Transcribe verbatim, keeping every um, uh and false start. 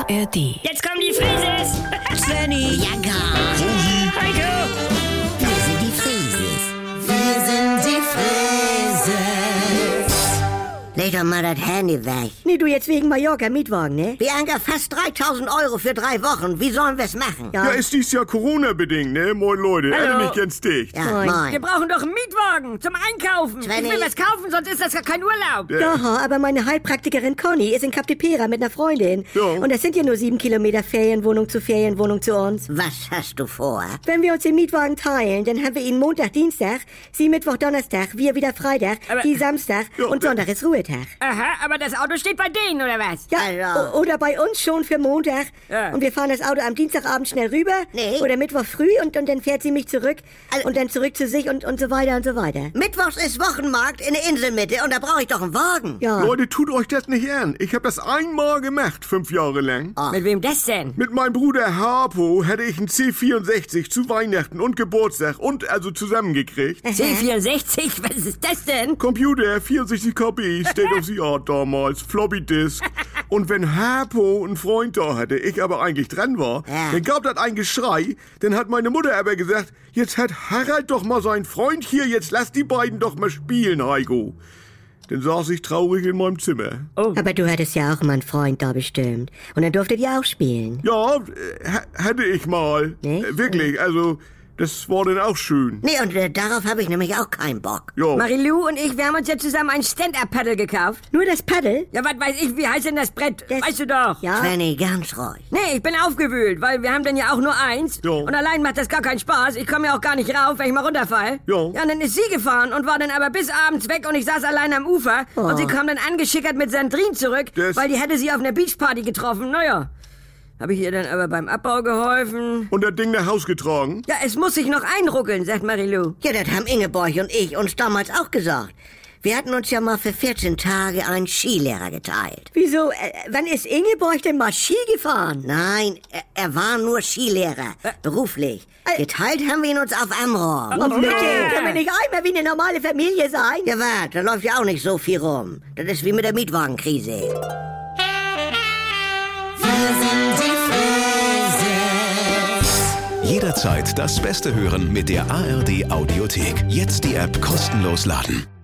R D. Jetzt kommen die Frises! Svenny, ja gar. Heiko! Wir sind die Frieses. Wir sind die Frieses. Leg doch mal das Handy weg. Nee, du jetzt wegen Mallorca Mietwagen, ne? Bianca, fast dreitausend Euro für drei Wochen. Wie sollen wir's machen? Ja. Ja, ist dies ja Corona-bedingt, ne? Moin Leute, Hallo. alle nicht ganz dicht. Ja, Moin. moin. Wir brauchen doch einen Mietwagen zum Einkaufen. Svenny. Ich will was kaufen, sonst ist das ja kein Urlaub. Ja, aber meine Heilpraktikerin Conny ist in Cap de Pera mit einer Freundin. Ja. Und das sind ja nur sieben Kilometer Ferienwohnung zu Ferienwohnung zu uns. Was hast du vor? Wenn wir uns den Mietwagen teilen, dann haben wir ihn Montag, Dienstag, sie Mittwoch, Donnerstag, wir wieder Freitag, Aber- sie Samstag Ja, und da- Sonntag ist Ruhetag. Aha, aber das Auto steht bei denen, oder was? Ja, Also. o- oder bei uns schon für Montag. Ja. Und wir fahren das Auto am Dienstagabend schnell rüber. Nee. Oder Mittwoch früh und, und dann fährt sie mich zurück. Also- und dann zurück zu sich und, und so weiter und so weiter. Mittwochs ist Wochenmarkt in der Inselmitte und da brauche ich doch einen Wagen. Ja. Leute, tut euch das nicht an. Ich hab das einmal gemacht, fünf Jahre lang. Mit wem das denn? Mit meinem Bruder Harpo hätte ich einen C vierundsechzig zu Weihnachten und Geburtstag und also zusammengekriegt. C vierundsechzig? Was ist das denn? Computer, vierundsechzig K B, State of the Art damals, Floppy Disk. Und wenn Harpo einen Freund da hatte, ich aber eigentlich dran war, Ja. dann gab das ein Geschrei. Dann hat meine Mutter aber gesagt, jetzt hat Harald doch mal seinen Freund hier, jetzt lass die beiden doch mal spielen, Heiko. Dann saß ich traurig in meinem Zimmer. Aber du hattest ja auch mal einen Freund da bestimmt. Und dann durftet ihr auch spielen. Ja, äh, ha- hatte ich mal. Nicht? Äh, wirklich, also, das war dann auch schön. Nee, und äh, darauf habe ich nämlich auch keinen Bock. Ja. Marilou und ich, wir haben uns jetzt zusammen ein Stand-Up-Paddle gekauft. Nur das Paddel? Ja, was weiß ich, wie heißt denn das Brett? Das- Weißt du doch. Ja. Svenny, ganz ruhig. Nee, ich bin aufgewühlt, weil wir haben dann ja auch nur eins. Ja. Und allein macht das gar keinen Spaß. Ich komme ja auch gar nicht rauf, wenn ich mal runterfall. Ja. Ja, und dann ist sie gefahren und war dann aber bis abends weg und ich saß allein am Ufer. Und sie kam dann angeschickert mit Sandrine zurück, Das- weil die hätte sie auf einer Beachparty getroffen. Naja, habe ich ihr dann aber beim Abbau geholfen. Und das Ding nach Haus getragen. Ja, es muss sich noch einruckeln, sagt Marilou. Ja, das haben Ingeborg und ich uns damals auch gesagt. Wir hatten uns ja mal für vierzehn Tage einen Skilehrer geteilt. Wieso? Äh, wann ist Ingeborg denn mal Ski gefahren? Nein, er, er war nur Skilehrer, beruflich. Geteilt haben wir ihn uns auf Amrum. Oh, bitte, können wir nicht einmal wie eine normale Familie sein? Ja, wart, da läuft ja auch nicht so viel rum. Das ist wie mit der Mietwagenkrise. Jederzeit das Beste hören mit der A R D Audiothek. Jetzt die App kostenlos laden.